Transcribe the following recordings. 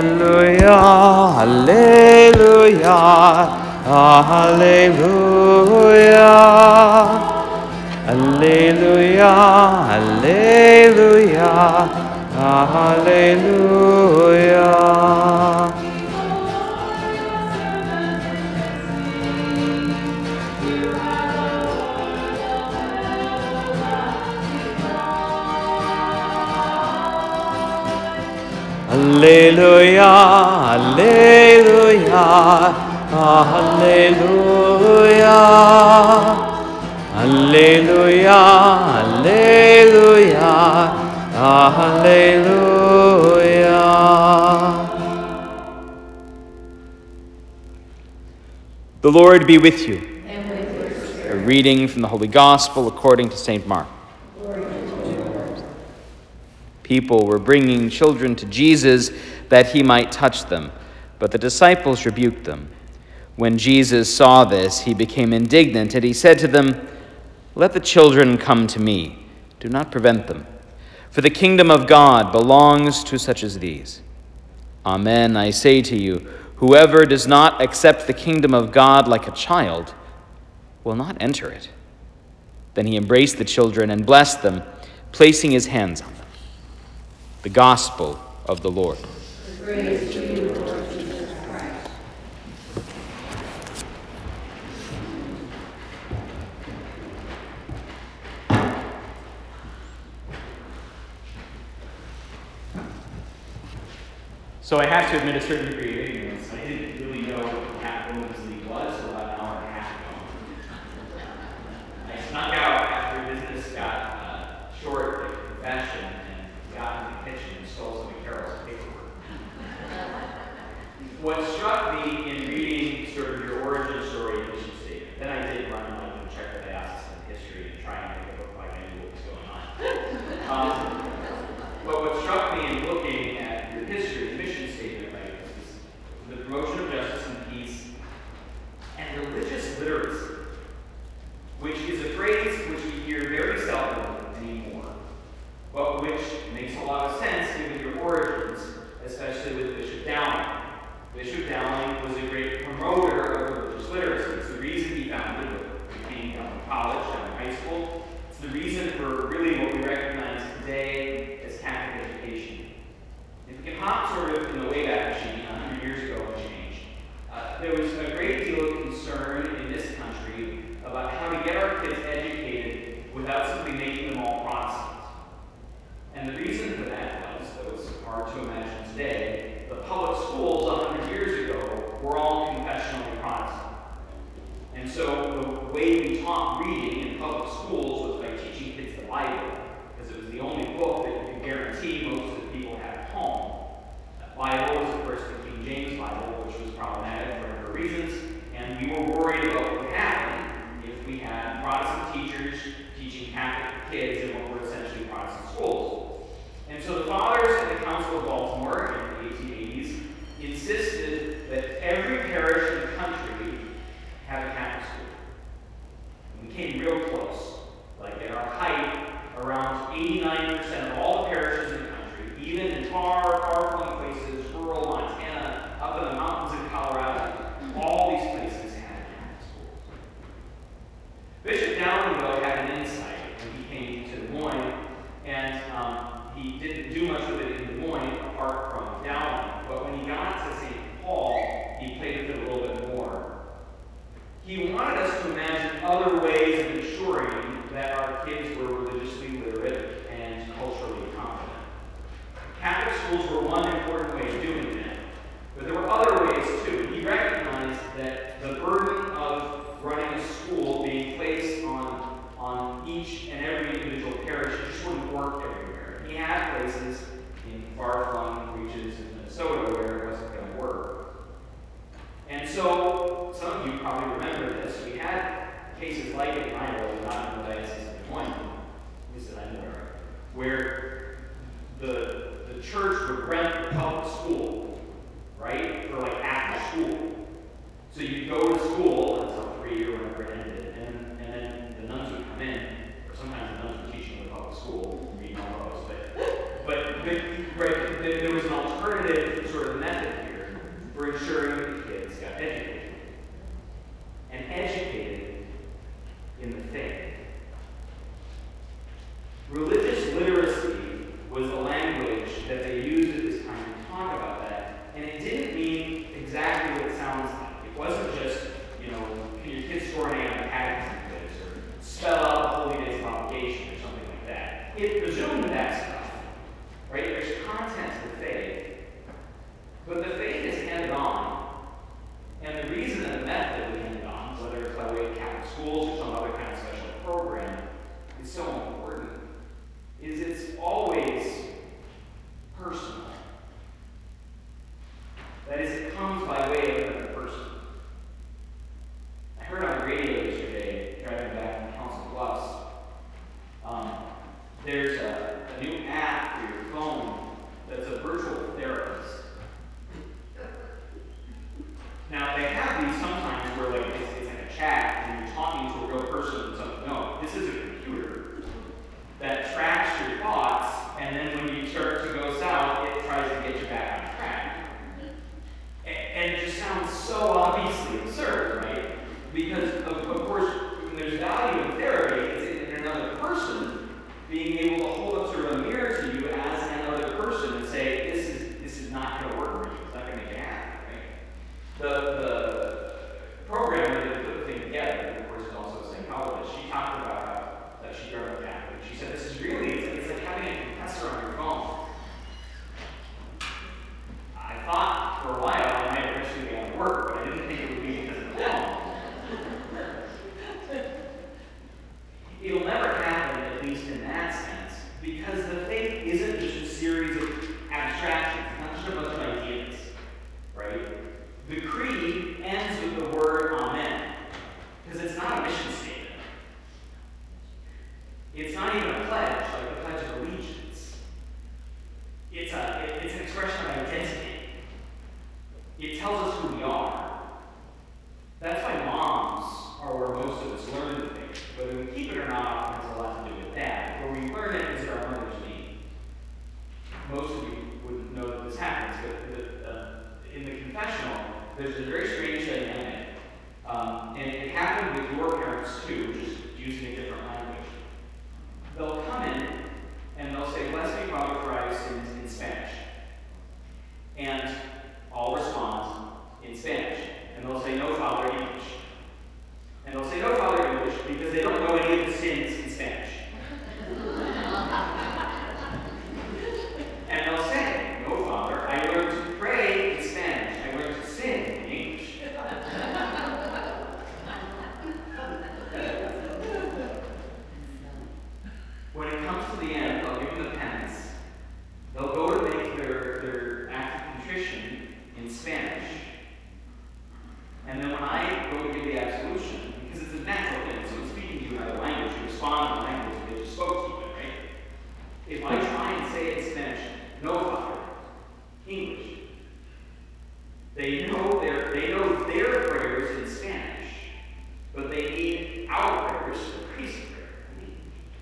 The Lord be with you. And with your spirit. A reading from the Holy Gospel according to St. Mark. Glory to you, Lord. People were bringing children to Jesus that he might touch them, but the disciples rebuked them. When Jesus saw this, he became indignant, and he said to them, "Let the children come to me. Do not prevent them, for the kingdom of God belongs to such as these. Amen, I say to you, whoever does not accept the kingdom of God like a child will not enter it." Then he embraced the children and blessed them, placing his hands on them. The Gospel of the Lord. Praise to you, Lord Jesus Christ. So I have to admit a certain degree of ignorance. I didn't really know what Cat Women's League was until about an hour and a half ago. I snuck out after business got short at confession and got in the kitchen and stole some of Carol's paperwork. What struck me in reading sort of your origin story and mission statement, then I did run and check the diocesan history and try and make it look like I knew what was going on. But what struck me in looking at your history, the mission statement, right, is the promotion of justice and peace and religious literacy, which is a phrase which we hear very seldom anymore, but which makes a lot of sense given your origins, especially with Bishop Dowling. Bishop Dowling was a great promoter of religious literacy. It's the reason he founded what became Dowling College, Dowling High School. It's the reason for really what we recognize today as Catholic education. If we can hop sort of in the Wayback Machine 100 years ago and change, there was a great deal of concern in this country about how to get our kids educated without simply making them all Protestants. And the reason for that was, though it's hard to imagine today, the public schools 100 years ago were all confessionally Protestant. And so the way we taught reading in public schools was by teaching kids the Bible, because it was the only book that you could guarantee most of the people had at home. That Bible was, of course, the King James Bible, which was problematic for a number of reasons, and we were worried about what would happen if we had Protestant teachers teaching Catholic kids in what were essentially Protestant schools. And so the fathers at the Council of Baltimore in the 1880s insisted that every parish in the country have a Catholic school. And we came real close. Like at our height, around 89% of all the parishes in the country, even in far-flung places, rural Montana, up in the mountains in Colorado, all these places had Catholic schools. Bishop Dowling, though, had an insight when he came to Des Moines, and he didn't do much with it in Des Moines apart from Dowling, but when he got to St. Paul, he played with it a little bit more. He wanted us to imagine other ways of ensuring that our kids were religiously literate and culturally competent. Catholic schools were one important way of doing that, but there were other ways too. He recognized that the burden of running a school being placed on each and every individual parish just wouldn't work everywhere. He had places in far-flung reaches in Minnesota where it wasn't going to work. And so, some of you probably remember this, we had cases like it in Iowa, not in the Diocese of Des Moines, at least that I'm aware of, where the church would rent the public school, right, for like after school. So you'd go to school until 3 or whenever it ended, and then the nuns would come in, or sometimes the nuns were teaching in the public school, reading all those, but right, there was an alternative sort of method this. She talked about how she grew up Catholic. She said, this is really, it's like having a compressor on your phone. I thought for a while I might eventually be able to work, but I didn't think it would be because of the phone. It'll never happen, at least in that sense, because the faith isn't just a series of abstractions, not just a bunch of ideas, right? The creed ends with the word Amen, because it's not a mission statement. It's not even a pledge, like the Pledge of Allegiance. It's an expression of identity. It tells us who we are. That's why moms are where most of us learn the faith. Whether we keep it or not often has a lot to do with that. Where we learn it is our mother's knee. Most of you wouldn't know that this happens, but in the confessional, there's a very strange dynamic. And it happened with your parents too, just using a different language. They'll come in and they'll say, "Bless me, Father, for I have sinned," in Spanish. And I'll respond in Spanish. And they'll say, "No, Father," in English. And they'll say, "No, Father," in English, because they don't know any of the sins in Spanish. And they'll say, "No, Father, I learned to pray in Spanish. I learned to sin in English." When it comes to the end, I'll give them the penance. They'll go to make their act of contrition in Spanish. And then when I go to give the absolution, because it's a natural thing, so speaking to you in another language, you respond in the language they just spoke to you in, right? If I try and say it in Spanish, "No, Father," English, they know their prayers in Spanish, but they need our prayers, the priest's prayer, in English.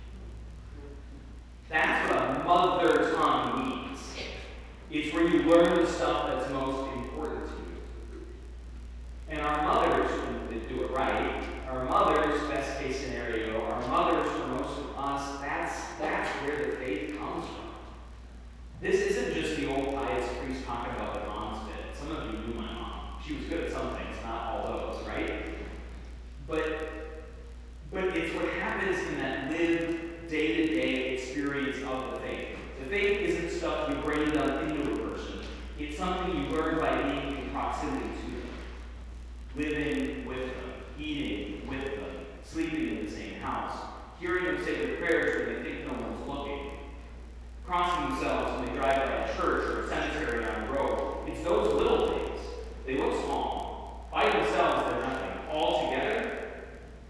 That's what a mother tongue means. It's where you learn the stuff that's most important to you. And our mothers, when they do it right, our mothers, best case scenario, our mothers, for most of us, that's where the faith comes from. This isn't just the old pious priest talking about their mom's bit. Some of you knew my mom. She was good at some things, not all those, right? But it's what happens in that lived, day-to-day experience of the faith. The faith isn't stuff you bring down into a person. It's something you learn by being in proximity to them. Living with them, eating with them, sleeping in the same house, hearing them say their prayers when they think no one's looking, crossing themselves when they drive by a church or a cemetery on the road. It's those little things. They look small. By themselves, they're nothing. All together,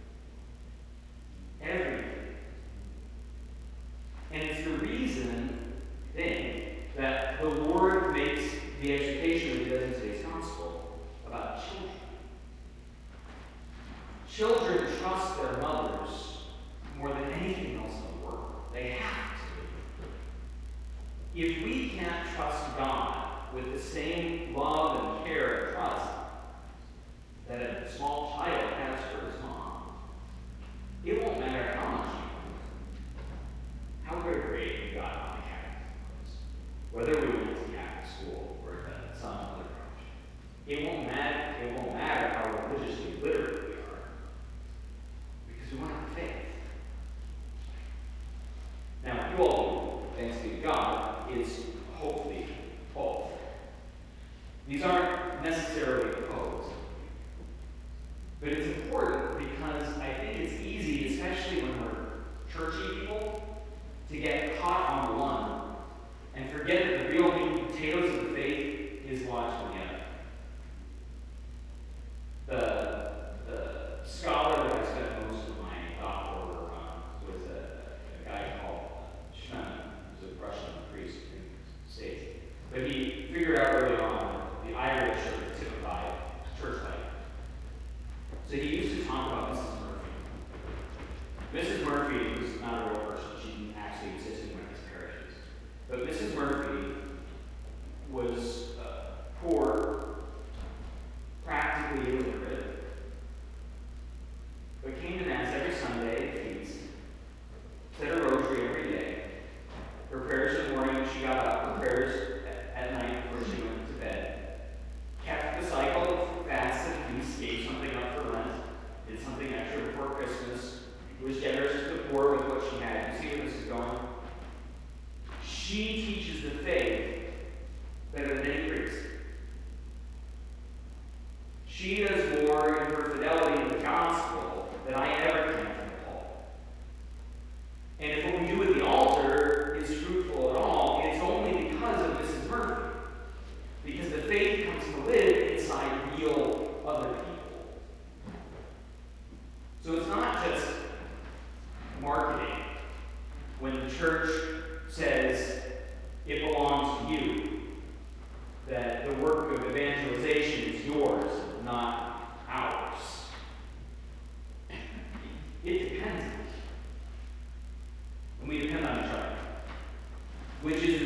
everything. And it's the reason, I think, that the Lord makes the education that he does in today's gospel about children. Children trust their mothers more than anything else in the world. They have to. If we can't trust God with the same love and care and trust that a small child has for his mom, it won't matter how much you know, how good a grade you got on the Catholic course, whether we went to Catholic school or some other college. It won't matter how religiously literate we are, because we want to have faith. Now, you all, thanks be to God, is hopefully both. These aren't necessarily opposed. But it's important because I think it's easy, especially when we're churchy people, to get caught on the one and forget that the real meat and potatoes of the faith is lodged in the other. The scholar that I spent most of my doctoral work on was a guy called Schmemann, who's a Russian priest in the States. But he figured out early on the Irish are the typified church life. So he used to talk about Mrs. Murphy. Mrs. Murphy was not a real person. She didn't actually exist in one of his parishes. But Mrs. Murphy was poor, practically illiterate, but came to Mass every Sunday at feast, said her rosary every day, her prayers in the morning when she got up, her prayers at night before she went to bed, kept the cycle of fasts and feasts, gave something up for Lent, did something extra before Christmas, church says it belongs to you, that the work of evangelization is yours, not ours. It depends on us. And we depend on each other. Which is